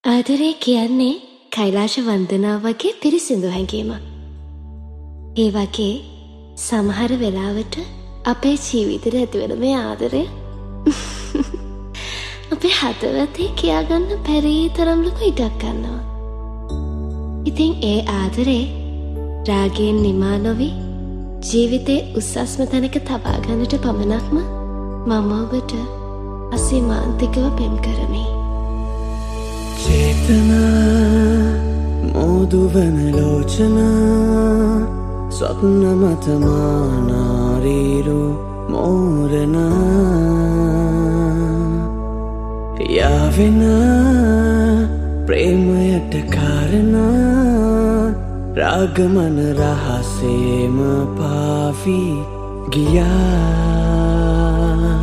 ආදරේ කියන්නේ කෛලාශ වන්දනාව වගේ පිරිසිදු හැඟීමක්. ඒ වගේ සමහර වෙලාවට අපේ ජීවිතේ ඇතිවෙන මේ ආදරය අපේ හදවතේ කියාගන්න බැරි තරම් ලොකු ඉඩක් ගන්නවා. ඉතින් ඒ ආදරේ රාගයෙන් නිමා නොවි ජීවිතේ උස්සස්ම තැනක තබා ගන්නට පමණක්ම මම ඔබට අසීමාන්තිකව පෙම් කරමි. චේතනා මෝදුවන ලෝචනා ස්වප්න මතමානාරීරු මෝරනා යාවෙන ප්‍රේමයට කාරණා රාගමන රහසේම පාවී ගියා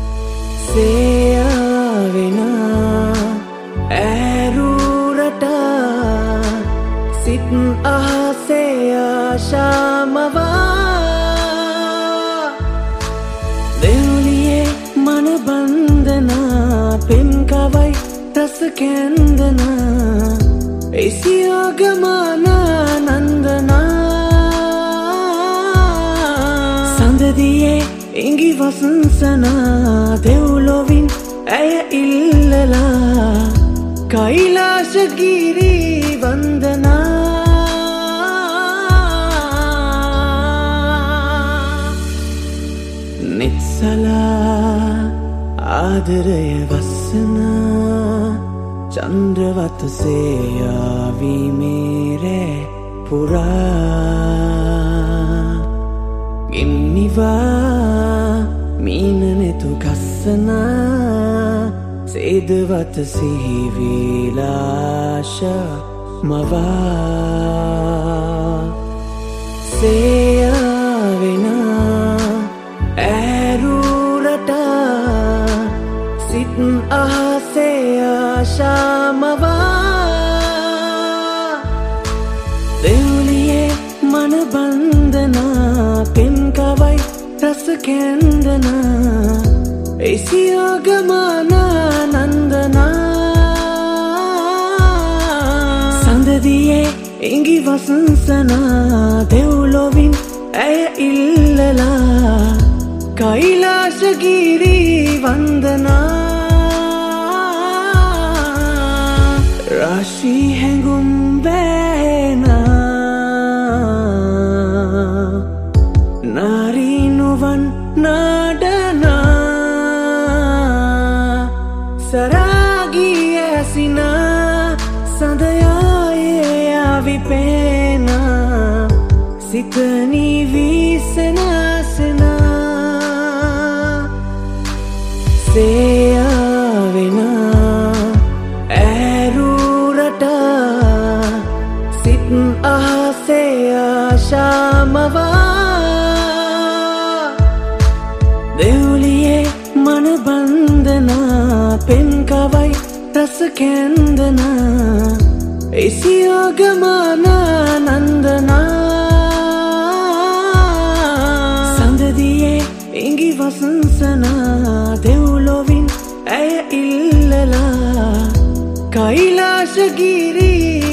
සේයාවෙන සිත් අහසේ ආශාමවා දෙව්ලියේ මන බන්ධනා පෙම් කවයි රස කැන්දනා එසියෝගමානා නන්දනා සඳදියේ ඉඟි වසංසනා දෙව්ලොවින් ඇය ඉල්ලලා කෛලාශගිරි වන්දනා නිත්සලා ආදරය වස්සනා චන්ද්‍රවත සේයාවීමේරේ පුරා ගින්නිවා මීනනෙතු ගස්සනා සේදවත සිහිවිලාශ මවා සේයාවෙනා ඇරුරටා සිත් අහසේ ආශාමවා දෙව්ලියේ මන බන්ධනා පෙම් කවයි රස කැන්දනා එසියෝගමානා නන්දනා සඳදියේ ඉඟි වසංසනා දෙව්ලොවින් ඇය ඉල්ලලා කෛලාශගිරි වන්දනා රාශී හැඟුම් බෑනා නාරී නොවන් නාඩනා සරාගී ඇසිනා සඳයායේ ආවිපේනා සිතනී විසනාසනා සේයාවෙනා ඇරුරටා සිත් අහසේ ආශාමවා දෙව්ලියේ මන බන්ධනා පෙම් කවයි රස කැන්දනා එසියෝගමානා නන්දනා සඳදියේ ඉඟි වසංසනා දෙව්ලොවින් ඇය ඉල්ලලා කෛලාශගිරි